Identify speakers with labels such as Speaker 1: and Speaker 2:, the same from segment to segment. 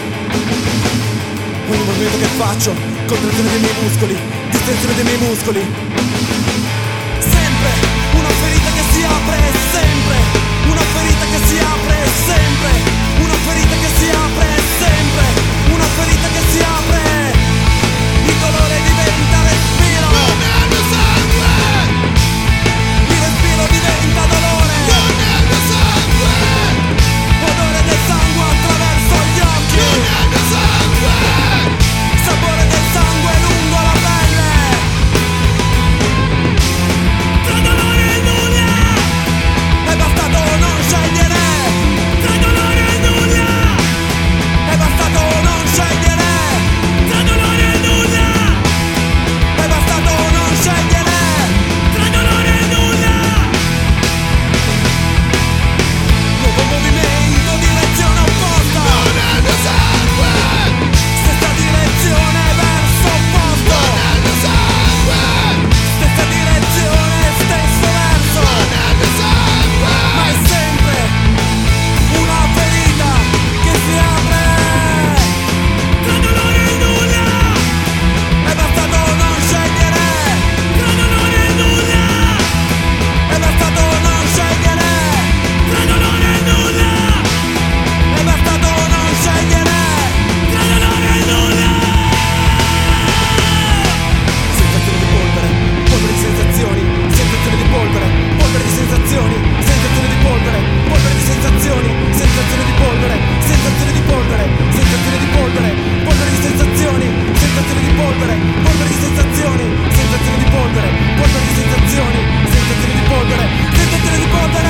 Speaker 1: Ogni movimento che faccio, contrazione dei miei muscoli, distensione dei miei muscoli. Sempre una ferita che si apre, sempre una ferita che si apre, sempre una ferita che si apre, sempre una ferita che si apre. Il dolore diventa respiro,
Speaker 2: non è il mio sangue,
Speaker 1: il respiro diventa dolore,
Speaker 2: non è il mio sangue,
Speaker 1: odore del sangue attraverso gli occhi,
Speaker 2: non è il mio sangue,
Speaker 1: sapore del sangue lungo la pelle.
Speaker 2: tra dolore e nulla,
Speaker 1: È bastato non scegliere,
Speaker 2: tra dolore e nulla,
Speaker 1: è bastato non scegliere,
Speaker 2: tra dolore e nulla,
Speaker 1: è bastato non scegliere.
Speaker 2: tra dolore e nulla,
Speaker 1: Nuovo movimento, direzione opposta,
Speaker 2: non è il mio sangue,
Speaker 1: stessa direzione verso opposto,
Speaker 2: non è il mio sangue,
Speaker 1: stessa direzione, stesso verso,
Speaker 2: non è il mio sangue,
Speaker 1: ma è sempre una ferita che si apre.
Speaker 2: tra dolore e nulla,
Speaker 1: È bastato non scegliere,
Speaker 2: tra dolore e nulla,
Speaker 1: è bastato non scegliere,
Speaker 2: tra dolore e nulla,
Speaker 1: è bastato non scegliere.
Speaker 2: tra dolore e nulla.
Speaker 1: Sensazione di polvere, polvere di sensazioni, sensazione di polvere, polvere di sensazioni, sensazione di polvere, polvere di sensazioni, sensazione di polvere, sensazione di polvere, sensazione di polvere, polvere di sensazioni, sensazione di polvere, polvere di sensazioni, sensazione di polvere, polvere di sensazioni, sensazione di polvere, sensazione di polvere.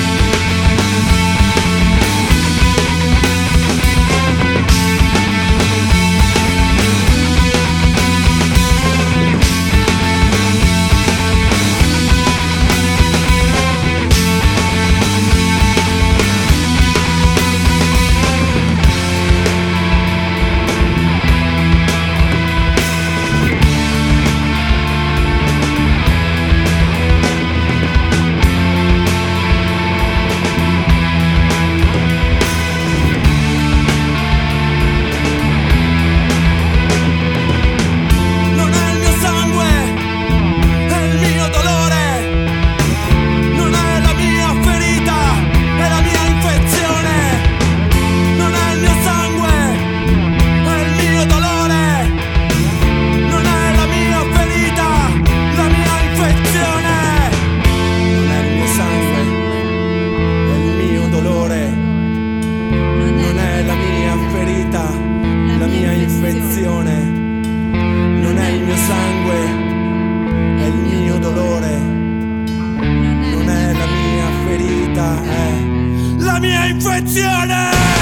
Speaker 1: Non è il mio sangue, è il mio dolore. Non è la mia ferita, è la mia infezione. Non è il mio sangue, è il mio dolore. Non è la mia ferita, la mia infezione. Non è il mio sangue, è il mio dolore. Non è la mia ferita, la mia infezione. Non è il mio sangue, è il mio dolore. Non è la mia ferita, è la mia infezione.